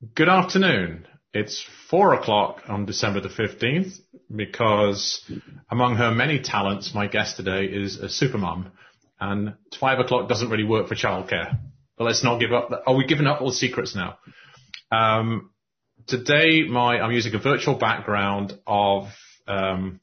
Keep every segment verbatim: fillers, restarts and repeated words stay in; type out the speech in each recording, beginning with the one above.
Good afternoon. It's four o'clock on December the fifteenth because among her many talents, my guest today is a supermum, and five o'clock doesn't really work for childcare. But let's not give up. Are we giving up all the secrets now? Um, today, my I'm using a virtual background of um,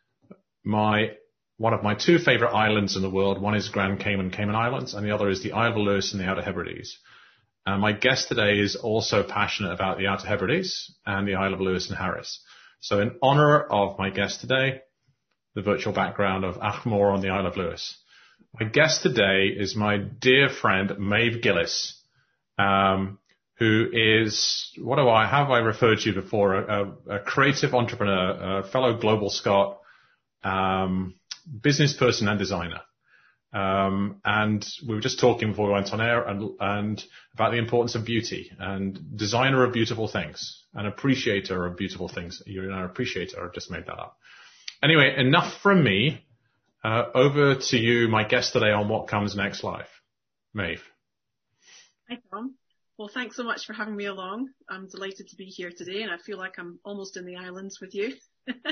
my one of my two favorite islands in the world. One is Grand Cayman, Cayman Islands, and the other is the Isle of Lewis in the Outer Hebrides. And my guest today is also passionate about the Outer Hebrides and the Isle of Lewis and Harris. So in honor of my guest today, the virtual background of Achmore on the Isle of Lewis, my guest today is my dear friend, Maeve Gillis, um, who is, what do I, how have I referred to you before? A, a, a creative entrepreneur, a fellow global Scot, um, business person and designer. Um, and we were just talking before we went on air and, and about the importance of beauty and designer of beautiful things, an appreciator of beautiful things. You're an appreciator. I've just made that up. Anyway, enough from me. Uh, over to you, my guest today on What Comes Next Life. Maeve. Hi, Tom. Well, thanks so much for having me along. I'm delighted to be here today, and I feel like I'm almost in the islands with you.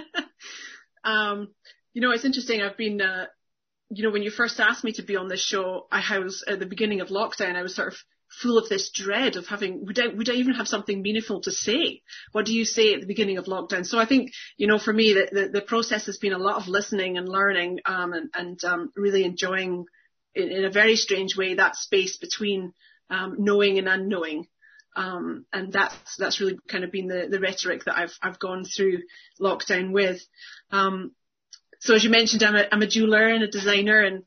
um, you know, it's interesting. I've been, uh, you know, when you first asked me to be on this show, I was at the beginning of lockdown, I was sort of full of this dread of having, would I, would I even have something meaningful to say? What do you say at the beginning of lockdown? So I think, you know, for me, the, the, the process has been a lot of listening and learning, um, and, and, um, really enjoying in, in a very strange way that space between, um, knowing and unknowing. Um, and that's, that's really kind of been the, the rhetoric that I've, I've gone through lockdown with. Um, So as you mentioned, I'm a, I'm a jeweler and a designer and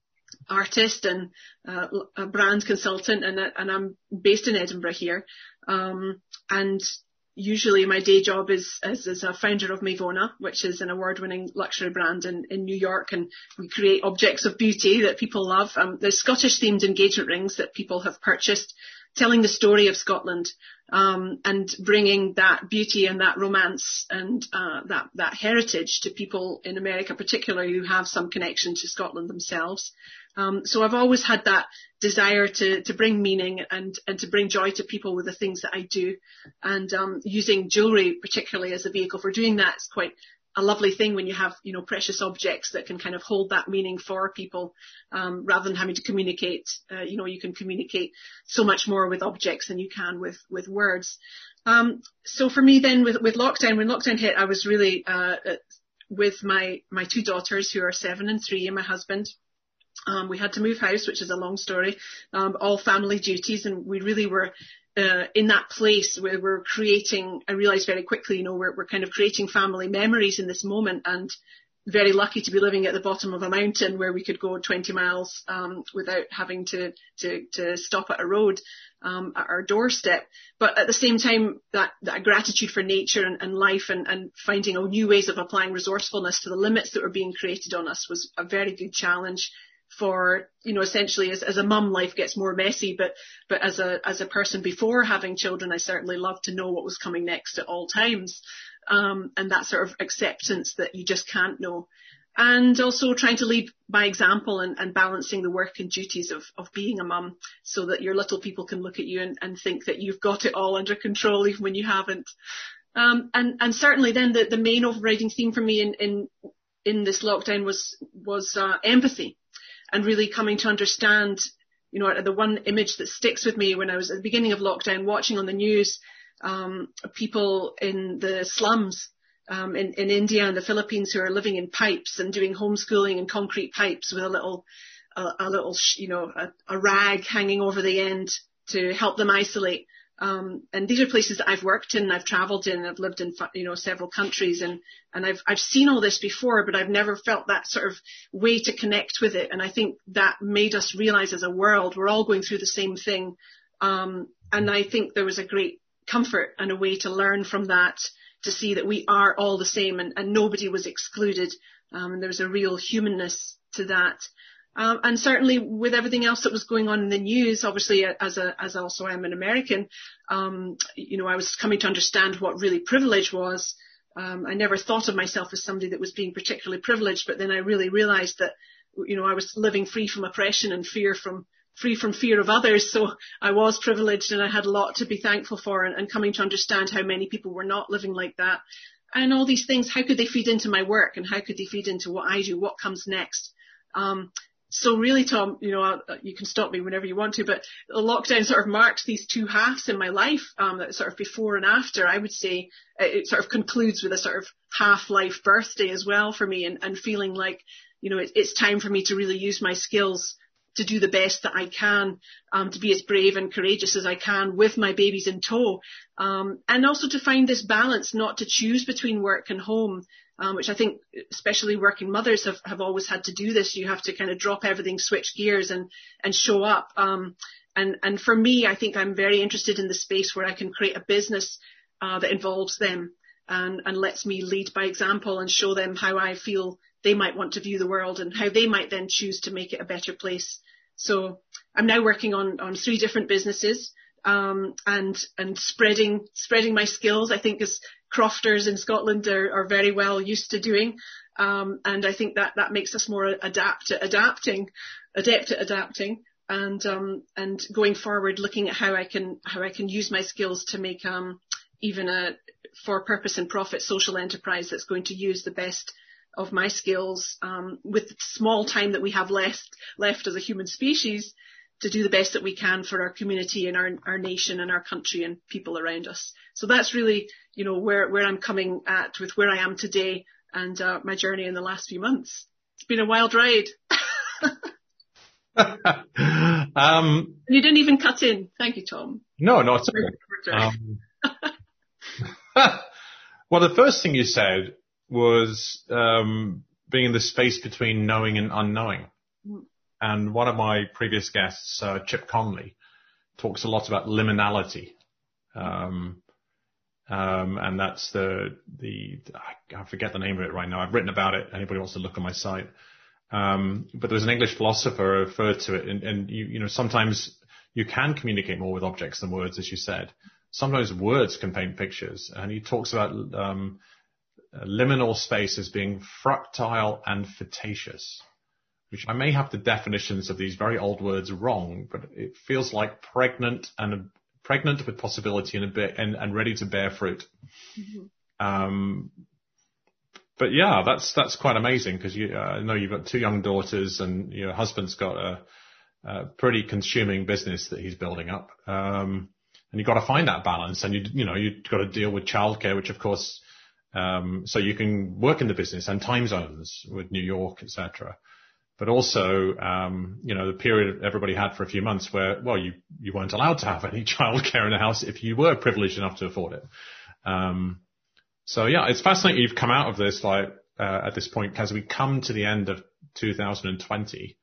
artist and uh, a brand consultant, and, and I'm based in Edinburgh here. Um, and usually my day job is as, as a founder of Maevona, which is an award-winning luxury brand in, in New York, and we create objects of beauty that people love. Um, there's Scottish-themed engagement rings that people have purchased, telling the story of Scotland, um, and bringing that beauty and that romance and uh, that, that heritage to people in America, particularly who have some connection to Scotland themselves. Um, so I've always had that desire to, to bring meaning and, and to bring joy to people with the things that I do. And um, using jewellery particularly as a vehicle for doing that is quite a lovely thing when you have, you know, precious objects that can kind of hold that meaning for people, um, rather than having to communicate. Uh, you know, you can communicate so much more with objects than you can with, with words. Um, so for me then with, with lockdown, when lockdown hit, I was really, uh, with my, my two daughters who are seven and three and my husband. Um, we had to move house, which is a long story, um, all family duties. And we really were, Uh, in that place where we're creating, I realized very quickly, you know, we're, we're kind of creating family memories in this moment, and very lucky to be living at the bottom of a mountain where we could go twenty miles, um, without having to, to, to stop at a road, um, at our doorstep. But at the same time, that, that gratitude for nature and, and life and, and finding out new ways of applying resourcefulness to the limits that were being created on us was a very good challenge. For, you know, essentially as, as a mum, life gets more messy, but, but as a, as a person before having children, I certainly love to know what was coming next at all times. Um, and that sort of acceptance that you just can't know. And also trying to lead by example and, and balancing the work and duties of, of being a mum so that your little people can look at you and, and think that you've got it all under control even when you haven't. Um, and, and certainly then the, the main overriding theme for me in, in, in this lockdown was, was, uh, empathy. And really coming to understand, you know, the one image that sticks with me when I was at the beginning of lockdown, watching on the news, um, people in the slums, um, in, in India and the Philippines who are living in pipes and doing homeschooling in concrete pipes with a little, a, a little, you know, a, a rag hanging over the end to help them isolate. Um, and these are places that I've worked in, I've traveled in, I've lived in, you know, several countries, and, and I've, I've seen all this before, but I've never felt that sort of way to connect with it. And I think that made us realize as a world, we're all going through the same thing. Um, and I think there was a great comfort and a way to learn from that, to see that we are all the same, and, and nobody was excluded. Um, and there was a real humanness to that. Um, and certainly with everything else that was going on in the news, obviously as a, as also I'm an American, um, you know, I was coming to understand what really privilege was. Um, I never thought of myself as somebody that was being particularly privileged, but then I really realized that, you know, I was living free from oppression and fear from free from fear of others. So I was privileged and I had a lot to be thankful for, and, and coming to understand how many people were not living like that. And all these things, how could they feed into my work and how could they feed into what I do, what comes next? Um, so really, Tom, you know, uh, you can stop me whenever you want to, but the lockdown sort of marks these two halves in my life, um, that sort of before and after. I would say it sort of concludes with a sort of half-life birthday as well for me, and, and feeling like, you know, it, it's time for me to really use my skills to do the best that I can, um, to be as brave and courageous as I can with my babies in tow, um, and also to find this balance, not to choose between work and home, um, which I think especially working mothers have, have always had to do this. You have to kind of drop everything, switch gears and, and show up. Um, and, and for me, I think I'm very interested in the space where I can create a business uh, that involves them and, and lets me lead by example and show them how I feel they might want to view the world and how they might then choose to make it a better place. So I'm now working on, on three different businesses, um, and, and spreading, spreading my skills, I think, as crofters in Scotland are, are very well used to doing. Um, and I think that, that makes us more adapt, adapting, adept at adapting, and, um, and going forward, looking at how I can, how I can use my skills to make, um, even a for purpose and profit social enterprise that's going to use the best of my skills, um, with the small time that we have left left as a human species, to do the best that we can for our community and our our nation and our country and people around us. So that's really, you know, where where I'm coming at with where I am today and uh, my journey in the last few months. It's been a wild ride. um, you didn't even cut in. Thank you, Tom. No, not at all. Um, well, the first thing you said was um, being in the space between knowing and unknowing. Mm. And one of my previous guests, uh, Chip Conley, talks a lot about liminality. Um, um, and that's the, the, I forget the name of it right now. I've written about it. Anybody wants to look on my site. Um, but there was an English philosopher who referred to it. And, and you, you know, sometimes you can communicate more with objects than words, as you said. Sometimes words can paint pictures. And he talks about, um, liminal space as being fructile and fetaceous, which I may have the definitions of these very old words wrong, but it feels like pregnant and pregnant with possibility and a bit and, and ready to bear fruit. Mm-hmm. Um, but yeah, that's that's quite amazing because you uh, I know you've got two young daughters and your husband's got a, a pretty consuming business that he's building up, um, and you've got to find that balance. And you you know you've got to deal with childcare, which of course. Um, so you can work in the business and time zones with New York, et cetera. But also, um, you know, the period everybody had for a few months where, well, you, you weren't allowed to have any childcare in the house if you were privileged enough to afford it. Um, so yeah, it's fascinating you've come out of this, like, uh, at this point, as we come to the end of two thousand twenty,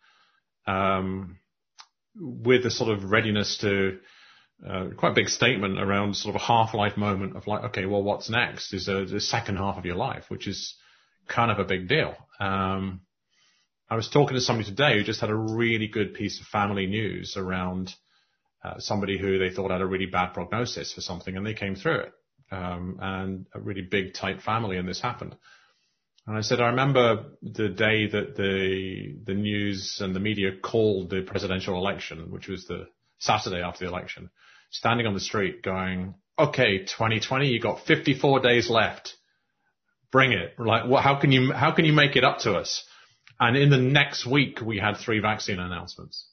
um, with a sort of readiness to, Uh, quite a big statement around sort of a half-life moment of like, okay, well, what's next is a, the second half of your life, which is kind of a big deal. Um, I was talking to somebody today who just had a really good piece of family news around uh, somebody who they thought had a really bad prognosis for something, and they came through it. Um, and a really big, tight family, and this happened. And I said, I remember the day that the the news and the media called the presidential election, which was the Saturday after the election, standing on the street going, okay, twenty twenty, you got fifty-four days left. Bring it. Like, what, how can you, how can you make it up to us? And in the next week, we had three vaccine announcements.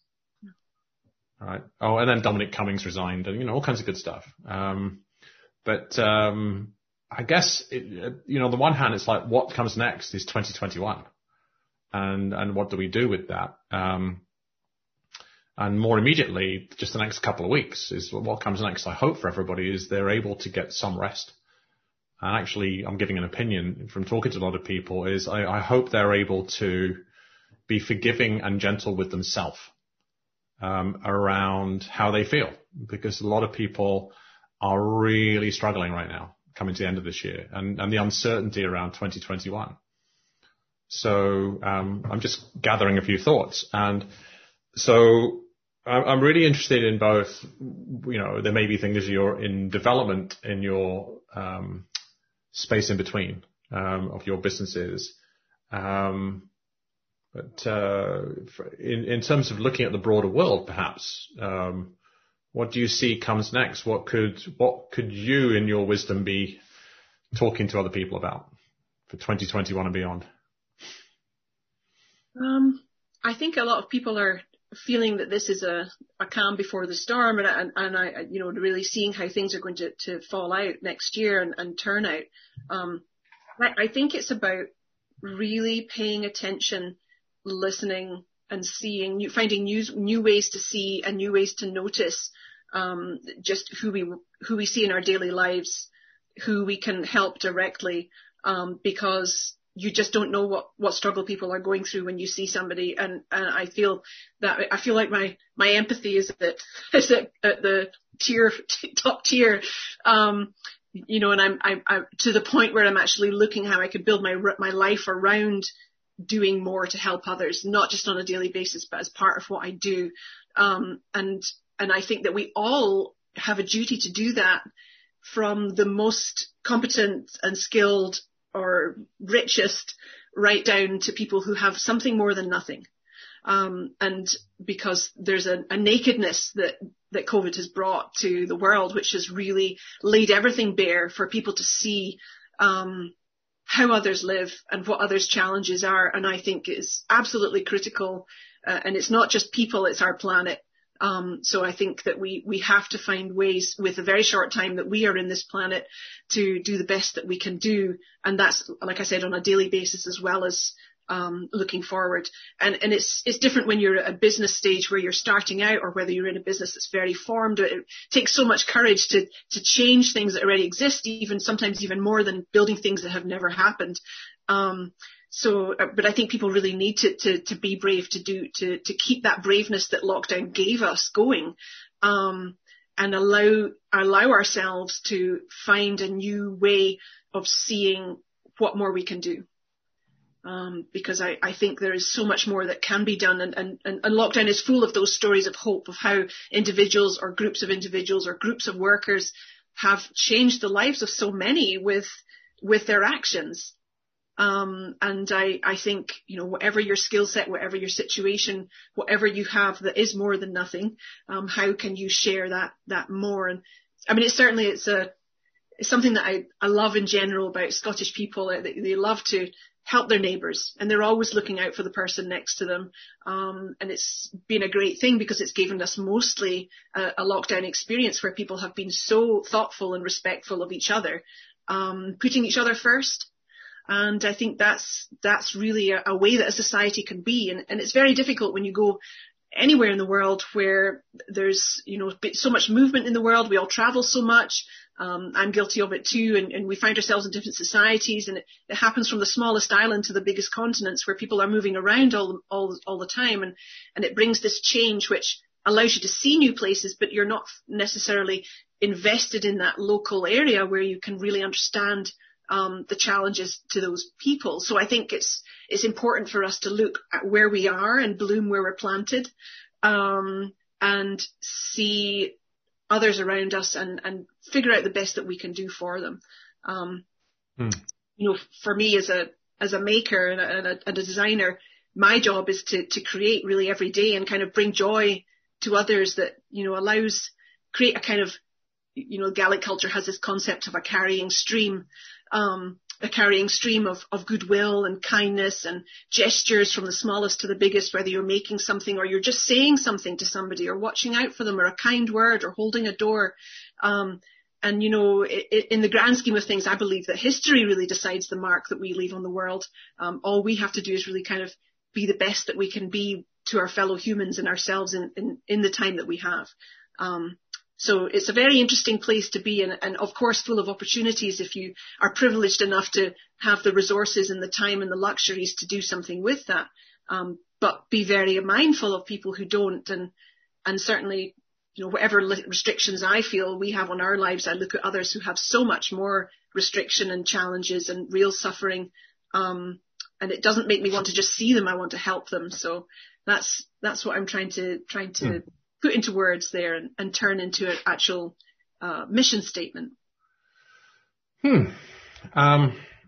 All right. Oh, and then Dominic Cummings resigned and, you know, all kinds of good stuff. Um, but, um, I guess, it, you know, on the one hand, it's like, what comes next is twenty twenty-one. And, and what do we do with that? Um, And more immediately, just the next couple of weeks is what comes next. I hope for everybody is they're able to get some rest. And actually, I'm giving an opinion from talking to a lot of people is I, I hope they're able to be forgiving and gentle with themselves um, around how they feel, because a lot of people are really struggling right now coming to the end of this year and, and the uncertainty around twenty twenty-one. So um, I'm just gathering a few thoughts. And so I'm really interested in both, you know, there may be things you're in development in your um, space in between um, of your businesses. Um, But uh, in, in terms of looking at the broader world, perhaps, um, what do you see comes next? What could what could you, in your wisdom, be talking to other people about for twenty twenty-one and beyond? Um, I think a lot of people are feeling that this is a, a calm before the storm, and, and, and I, you know, really seeing how things are going to, to fall out next year and, and turn out. Um, I, I think it's about really paying attention, listening, and seeing, new, finding new, new ways to see and new ways to notice um, just who we who we see in our daily lives, who we can help directly, um, because you just don't know what, what struggle people are going through when you see somebody. And, and I feel that I feel like my, my empathy is at, is at, at the tier, top tier. Um, you know, and I'm, I'm, I'm to the point where I'm actually looking how I could build my, my life around doing more to help others, not just on a daily basis, but as part of what I do. Um, and, and I think that we all have a duty to do that, from the most competent and skilled or richest right down to people who have something more than nothing. Um, and because there's a, a nakedness that, that COVID has brought to the world, which has really laid everything bare for people to see, um, how others live and what others' challenges are. And I think is absolutely critical. Uh, and it's not just people, it's our planet. Um, so I think that we, we have to find ways with the very short time that we are in this planet to do the best that we can do. And that's, like I said, on a daily basis as well as um, looking forward. And, and it's, it's different when you're at a business stage where you're starting out, or whether you're in a business that's very formed. It takes so much courage to, to change things that already exist, even sometimes even more than building things that have never happened. Um, So, but I think people really need to, to, to be brave, to do, to, to keep that braveness that lockdown gave us going, um, and allow, allow ourselves to find a new way of seeing what more we can do. Um, because I, I think there is so much more that can be done, and, and, and lockdown is full of those stories of hope, of how individuals or groups of individuals or groups of workers have changed the lives of so many with, with their actions. Um, and I, I think, you know, whatever your skill set, whatever your situation, whatever you have that is more than nothing, um, how can you share that, that more? And I mean, it's certainly, it's a, it's something that I, I love in general about Scottish people. They, they love to help their neighbours, and they're always looking out for the person next to them. Um, and it's been a great thing because it's given us mostly a, a lockdown experience where people have been so thoughtful and respectful of each other, um, putting each other first. And I think that's, that's really a, a way that a society can be. And, and it's very difficult when you go anywhere in the world where there's, you know, so much movement in the world. We all travel so much. Um, I'm guilty of it too. And, and we find ourselves in different societies, and it, it happens from the smallest island to the biggest continents, where people are moving around all, all, all the time. And, and it brings this change, which allows you to see new places, but you're not necessarily invested in that local area where you can really understand Um, the challenges to those people. So I think it's it's important for us to look at where we are and bloom where we're planted, um, and see others around us and, and figure out the best that we can do for them. Um, hmm. You know, for me as a as a maker and a, and a, and a designer, my job is to to create really every day and kind of bring joy to others that, you know, allows, create a kind of, you know, Gaelic culture has this concept of a carrying stream. Um, a carrying stream of, of goodwill and kindness and gestures from the smallest to the biggest, whether you're making something or you're just saying something to somebody or watching out for them or a kind word or holding a door. Um, and, you know, it, it, in the grand scheme of things, I believe that history really decides the mark that we leave on the world. Um, all we have to do is really kind of be the best that we can be to our fellow humans and ourselves in, in, in the time that we have. Um, So it's a very interesting place to be, and, and of course full of opportunities if you are privileged enough to have the resources and the time and the luxuries to do something with that. Um, but be very mindful of people who don't, and and certainly, you know, whatever restrictions I feel we have on our lives, I look at others who have so much more restriction and challenges and real suffering, um, and it doesn't make me want to just see them. I want to help them. So that's that's what I'm trying to trying to. Hmm. put into words there and, and turn into an actual uh, mission statement. Hmm. Um,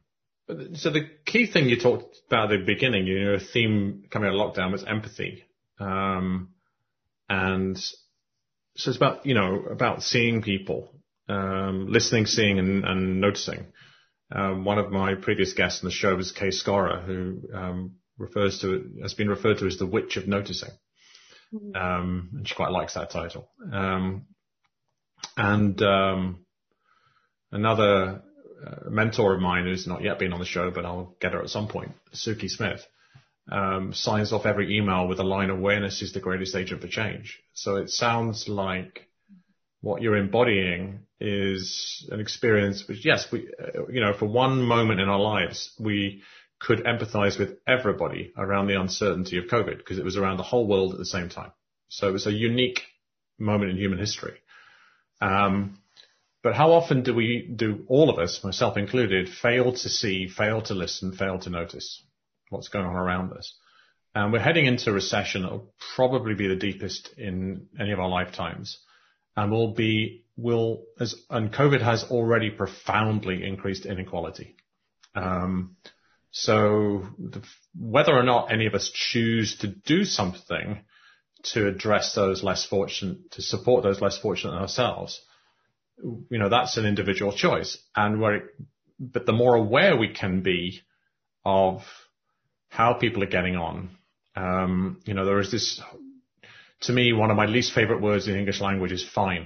So the key thing you talked about at the beginning, you know, a theme coming out of lockdown was empathy. Um, and so it's about, you know, about seeing people, um, listening, seeing and, and noticing. Um, one of my previous guests on the show was Kay Scorer, who, um, refers to, has been referred to as the Witch of Noticing. Mm-hmm. Um, and she quite likes that title. Um, and, um, another, a mentor of mine who's not yet been on the show, but I'll get her at some point, Suki Smith, um, signs off every email with a line, awareness is the greatest agent for change. So it sounds like what you're embodying is an experience which, yes, we, uh, you know, for one moment in our lives, we could empathize with everybody around the uncertainty of COVID because it was around the whole world at the same time. So it was a unique moment in human history. Um, But how often do we, do all of us, myself included, fail to see, fail to listen, fail to notice what's going on around us? And we're heading into a recession that will probably be the deepest in any of our lifetimes. And will be, will, as, and COVID has already profoundly increased inequality. Um, so the, whether or not any of us choose to do something to address those less fortunate, to support those less fortunate than ourselves, you know, that's an individual choice. And where, it, but the more aware we can be of how people are getting on, um, you know, there is this, to me, one of my least favorite words in English language is fine.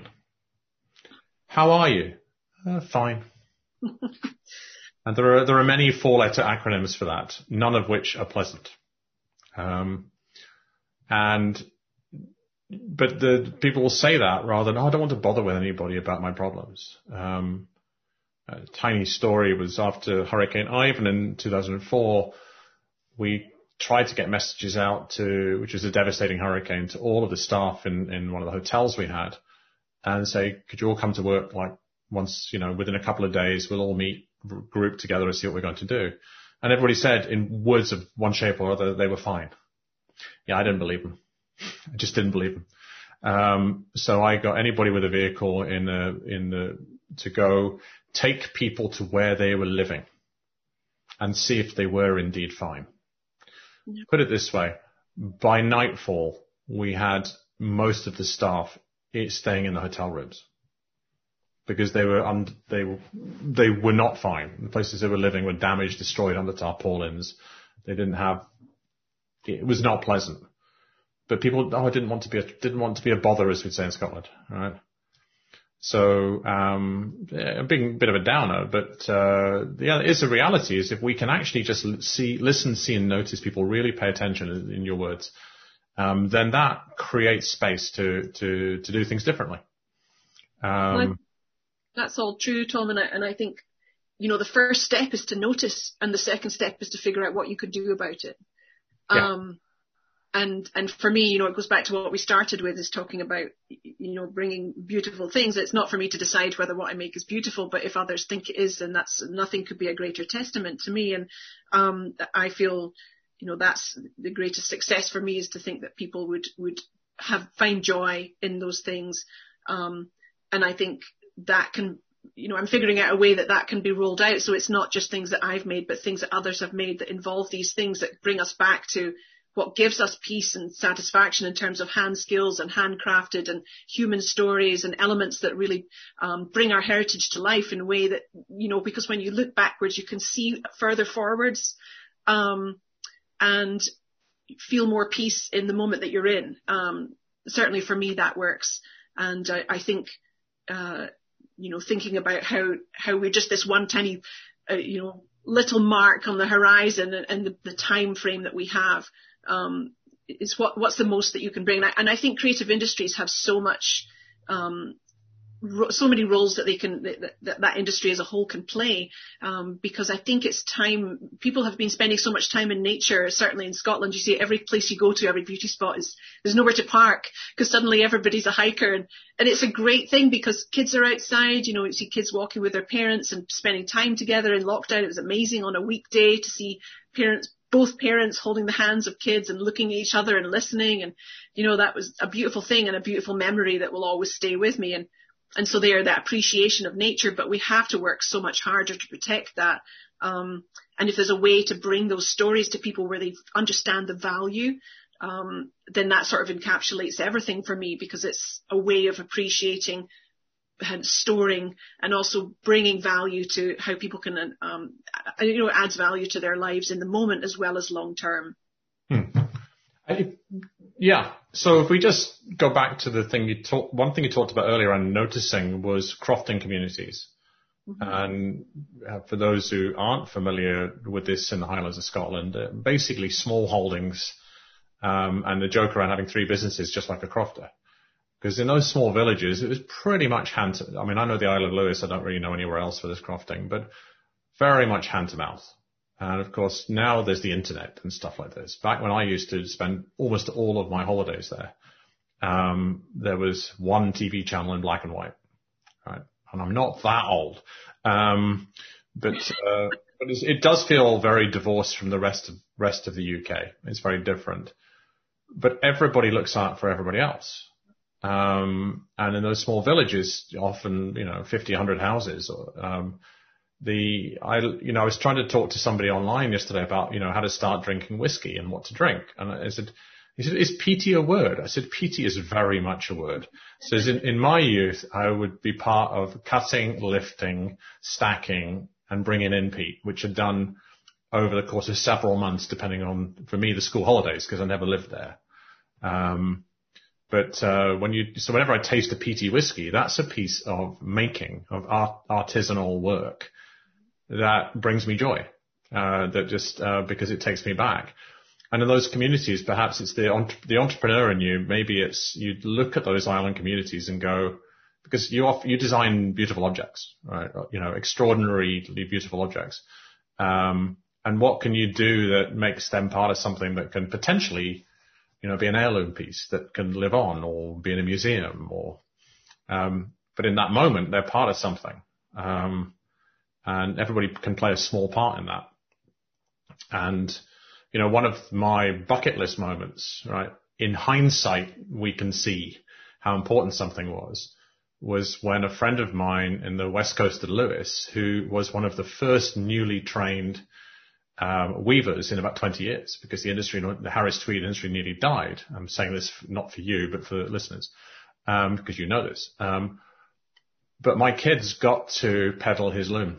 How are you? Uh, fine. And there are, there are many four letter acronyms for that, none of which are pleasant. Um, and, But the people will say that rather than, oh, I don't want to bother with anybody about my problems. Um, a tiny story was after Hurricane Ivan in two thousand four, we tried to get messages out to, which was a devastating hurricane, to all of the staff in, in one of the hotels we had and say, could you all come to work like once, you know, within a couple of days, we'll all meet, group together and see what we're going to do. And everybody said in words of one shape or other, they were fine. Yeah, I didn't believe them. I just didn't believe them. Um, so I got anybody with a vehicle in the, in the, to go take people to where they were living and see if they were indeed fine. Yeah. Put it this way. By nightfall, we had most of the staff staying in the hotel rooms because they were, un, they were, they were not fine. The places they were living were damaged, destroyed under tarpaulins. They didn't have, it was not pleasant. But people, oh, I didn't want to be a, didn't want to be a bother, as we'd say in Scotland, right? So, um, yeah, being a bit of a downer, but, uh, yeah, it is a reality is if we can actually just see, listen, see and notice people really pay attention in, in your words, um, then that creates space to, to, to do things differently. Um, well, that's all true, Tom. And I, and I think, you know, the first step is to notice and the second step is to figure out what you could do about it. Yeah. Um, And, and for me, you know, it goes back to what we started with is talking about, you know, bringing beautiful things. It's not for me to decide whether what I make is beautiful, but if others think it is, then that's, nothing could be a greater testament to me. And, um, I feel, you know, that's the greatest success for me is to think that people would, would have, find joy in those things. Um, and I think that can, you know, I'm figuring out a way that that can be rolled out. So it's not just things that I've made, but things that others have made that involve these things that bring us back to what gives us peace and satisfaction in terms of hand skills and handcrafted and human stories and elements that really um, bring our heritage to life in a way that, you know, because when you look backwards, you can see further forwards um, and feel more peace in the moment that you're in. Um, certainly for me, that works. And I, I think, uh, you know, thinking about how, how we're just this one tiny, uh, you know, little mark on the horizon and, and the, the time frame that we have, um, is what, what's the most that you can bring. And I, and I think creative industries have so much, um, ro- so many roles that they can, that, that, that industry as a whole can play. Um, because I think it's time, people have been spending so much time in nature, certainly in Scotland, you see every place you go to, every beauty spot is, there's nowhere to park because suddenly everybody's a hiker. And, and it's a great thing because kids are outside, you know, you see kids walking with their parents and spending time together in lockdown. It was amazing on a weekday to see parents, both parents holding the hands of kids and looking at each other and listening. And, you know, that was a beautiful thing and a beautiful memory that will always stay with me. And and so they are that appreciation of nature, but we have to work so much harder to protect that. Um, and if there's a way to bring those stories to people where they understand the value, um, then that sort of encapsulates everything for me, because it's a way of appreciating and storing and also bringing value to how people can, um, you know, it adds value to their lives in the moment as well as long term. Hmm. I, yeah. So if we just go back to the thing you talked, one thing you talked about earlier and noticing was crofting communities. Mm-hmm. And uh, for those who aren't familiar with this in the Highlands of Scotland, uh, basically small holdings, um, and the joke around having three businesses just like a crofter. Because in those small villages, it was pretty much hand to, I mean, I know the Isle of Lewis, I don't really know anywhere else for this crofting, but very much hand to mouth. And of course, now there's the internet and stuff like this. Back when I used to spend almost all of my holidays there, um, there was one T V channel in black and white, right? And I'm not that old. Um, but, uh, but it's, it does feel very divorced from the rest of, rest of the U K. It's very different. But everybody looks out for everybody else. Um, and in those small villages, often, you know, fifty, one hundred houses, um, the, I, you know, I was trying to talk to somebody online yesterday about, you know, how to start drinking whiskey and what to drink. And I said, he said, is peaty a word? I said, peaty is very much a word. So in, in my youth, I would be part of cutting, lifting, stacking, and bringing in peat, which had done over the course of several months, depending on, for me, the school holidays, because I never lived there. Um, But uh, when you, so whenever I taste a peaty whiskey, that's a piece of making, of art, artisanal work that brings me joy. Uh, that just uh, because it takes me back. And in those communities, perhaps it's the the entrepreneur in you. Maybe it's you look at those island communities and go, because you off, you design beautiful objects, right? You know, extraordinarily beautiful objects. Um, and what can you do that makes them part of something that can potentially, you know, be an heirloom piece that can live on or be in a museum or, um, but in that moment, they're part of something. Um, and everybody can play a small part in that. And, you know, one of my bucket list moments, right, in hindsight, we can see how important something was, was when a friend of mine in the west coast of Lewis, who was one of the first newly trained Um, weavers in about twenty years, because the industry, the Harris Tweed industry nearly died. I'm saying this not for you, but for listeners, um, because you know this. Um, but my kids got to peddle his loom.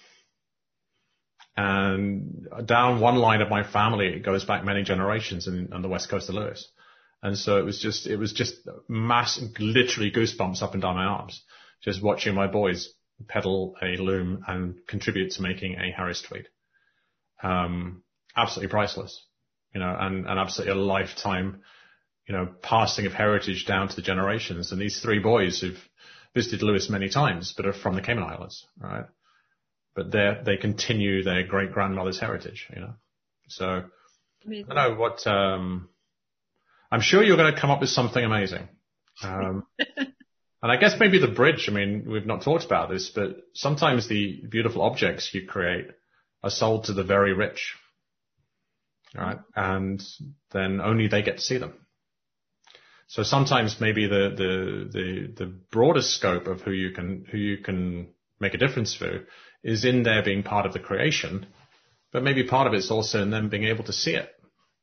And down one line of my family, it goes back many generations in, on the west coast of Lewis. And so it was just, it was just mass, literally goosebumps up and down my arms, just watching my boys peddle a loom and contribute to making a Harris Tweed. Um, absolutely priceless, you know, and, and absolutely a lifetime, you know, passing of heritage down to the generations. And these three boys who've visited Lewis many times, but are from the Cayman Islands, right? But they they continue their great grandmother's heritage, you know. So amazing. I don't know what, um, I'm sure you're going to come up with something amazing. Um, and I guess maybe the bridge, I mean, we've not talked about this, but sometimes the beautiful objects you create are sold to the very rich, right? And then only they get to see them. So sometimes maybe the, the, the, the broader scope of who you can, who you can make a difference to is in there being part of the creation, but maybe part of it's also in them being able to see it.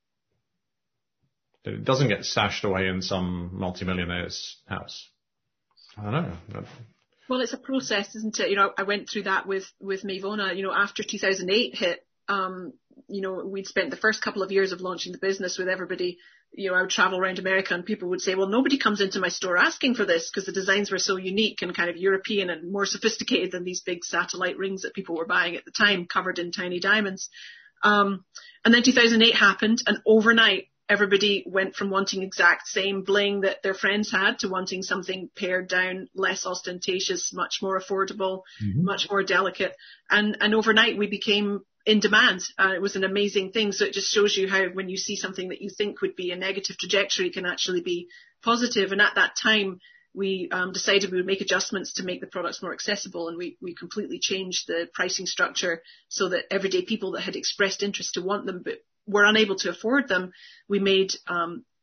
That it doesn't get stashed away in some multimillionaire's house. I don't know. Well, it's a process, isn't it? You know, I went through that with, with Mavona, you know, after two thousand eight hit, um, you know, we'd spent the first couple of years of launching the business with everybody, you know, I would travel around America and people would say, well, nobody comes into my store asking for this, because the designs were so unique and kind of European and more sophisticated than these big satellite rings that people were buying at the time, covered in tiny diamonds. Um, and then two thousand eight happened, and overnight, everybody went from wanting exact same bling that their friends had to wanting something pared down, less ostentatious, much more affordable, mm-hmm. much more delicate. And, and overnight we became in demand. Uh, it was an amazing thing. So it just shows you how when you see something that you think would be a negative trajectory can actually be positive. And at that time, we um, decided we would make adjustments to make the products more accessible, and we, we completely changed the pricing structure so that everyday people that had expressed interest to want them but were unable to afford them, we made um,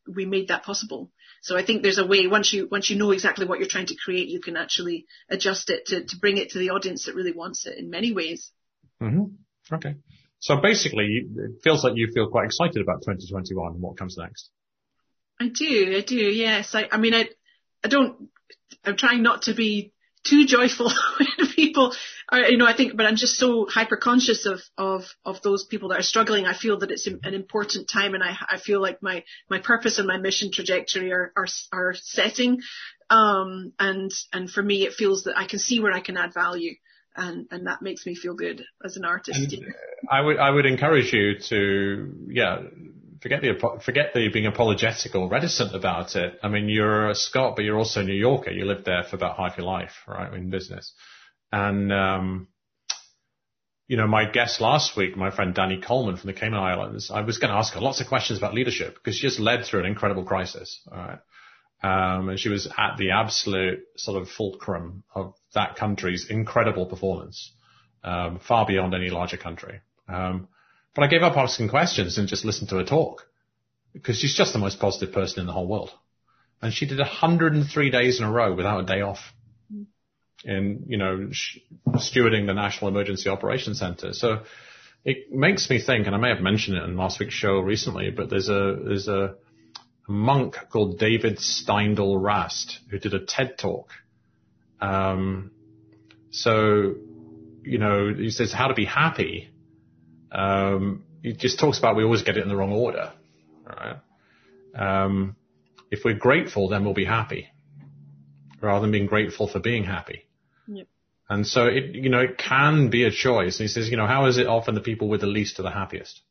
we made that possible. So I think there's a way, once you, once you know exactly what you're trying to create, you can actually adjust it to, to bring it to the audience that really wants it in many ways. Mm-hmm. Okay. So basically, it feels like you feel quite excited about twenty twenty-one and what comes next. I do, I do, yes. I, I mean, I, I don't, I'm trying not to be too joyful when people are, you know, I think, but I'm just so hyper conscious of, of, of those people that are struggling. I feel that it's an important time, and I, I feel like my, my purpose and my mission trajectory are, are, are setting. Um, and, and for me, it feels that I can see where I can add value, and, and that makes me feel good as an artist. And I would, I would encourage you to, yeah, Forget the forget the being apologetic or reticent about it. I mean, you're a Scot, but you're also a New Yorker. You lived there for about half your life, right, in business. And, um, you know, my guest last week, my friend Danny Coleman from the Cayman Islands, I was going to ask her lots of questions about leadership because she just led through an incredible crisis, all right? Um, and she was at the absolute sort of fulcrum of that country's incredible performance, um, far beyond any larger country. Um, But I gave up asking questions and just listened to her talk because she's just the most positive person in the whole world. And she did one hundred three days in a row without a day off in, you know, sh- stewarding the National Emergency Operations Center. So it makes me think, and I may have mentioned it in last week's show recently, but there's a, there's a, a monk called David Steindl Rast who did a TED talk. Um, so, you know, he says how to be happy. Um, he just talks about we always get it in the wrong order, right? Um, if we're grateful, then we'll be happy, rather than being grateful for being happy. Yep. And so it, you know, it can be a choice. And he says, you know, how is it often the people with the least are the happiest?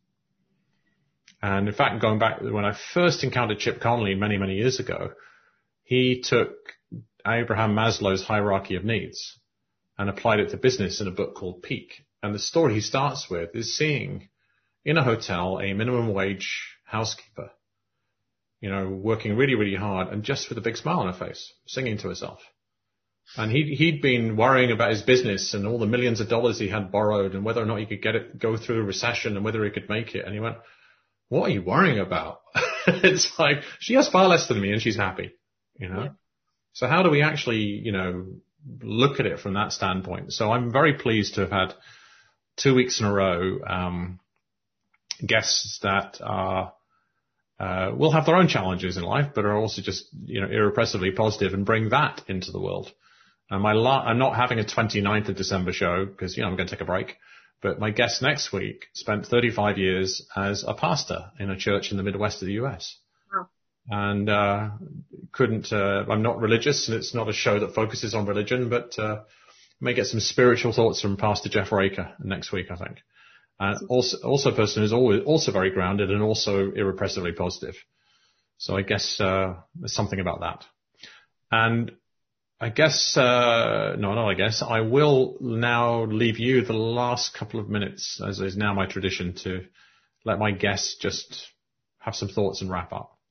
And in fact, going back when I first encountered Chip Conley many, many years ago, he took Abraham Maslow's hierarchy of needs and applied it to business in a book called Peak. And the story he starts with is seeing in a hotel a minimum wage housekeeper, you know, working really, really hard and just with a big smile on her face, singing to herself. And he, he'd been worrying about his business and all the millions of dollars he had borrowed and whether or not he could get it, go through a recession and whether he could make it. And he went, what are you worrying about? It's like, she has far less than me and she's happy, you know? Yeah. So how do we actually, you know, look at it from that standpoint? So I'm very pleased to have had two weeks in a row, um, guests that are, uh, will have their own challenges in life, but are also just, you know, irrepressibly positive and bring that into the world. And my la- I'm not having a twenty-ninth of December show because, you know, I'm going to take a break, but my guest next week spent thirty-five years as a pastor in a church in the Midwest of the U S. Wow. And, uh, couldn't, uh, I'm not religious and it's not a show that focuses on religion, but, uh, may get some spiritual thoughts from Pastor Jeff Raker next week, I think. And uh, also, also a person who's always, also very grounded and also irrepressibly positive. So I guess, uh, there's something about that. And I guess, uh, no, not I guess, I will now leave you the last couple of minutes, as is now my tradition, to let my guests just have some thoughts and wrap up.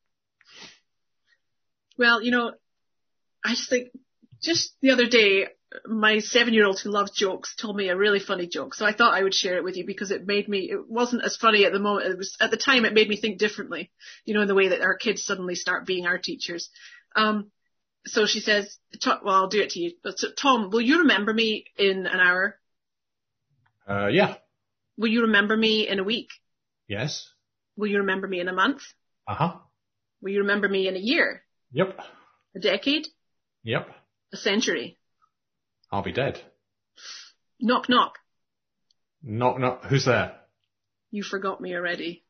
Well, you know, I just think just the other day, my seven-year-old who loves jokes told me a really funny joke. So I thought I would share it with you because it made me, it wasn't as funny at the moment. It was, at the time, it made me think differently, you know, in the way that our kids suddenly start being our teachers. Um, so she says, well, I'll do it to you. But Tom, will you remember me in an hour? Uh, yeah. Will you remember me in a week? Yes. Will you remember me in a month? Uh-huh. Will you remember me in a year? Yep. A decade? Yep. A century? I'll be dead. Knock, knock. Knock, knock. Who's there? You forgot me already.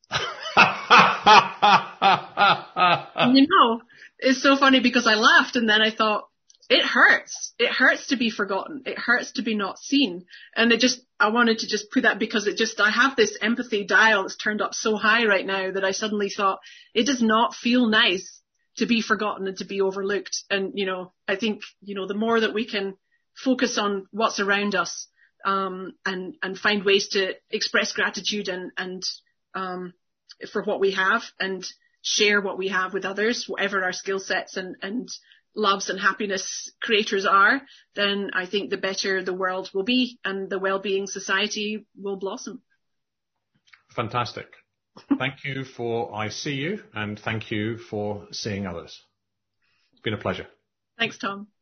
You know, it's so funny because I laughed and then I thought, it hurts. It hurts to be forgotten. It hurts to be not seen. And it just, I wanted to just put that because it just, I have this empathy dial that's turned up so high right now that I suddenly thought, it does not feel nice to be forgotten and to be overlooked. And, you know, I think, you know, the more that we can focus on what's around us, um, and, and find ways to express gratitude and, and, um, for what we have and share what we have with others, whatever our skill sets and, and loves and happiness creators are, then I think the better the world will be and the well-being society will blossom. Fantastic. Thank you for I See You, and thank you for seeing others. It's been a pleasure. Thanks, Tom.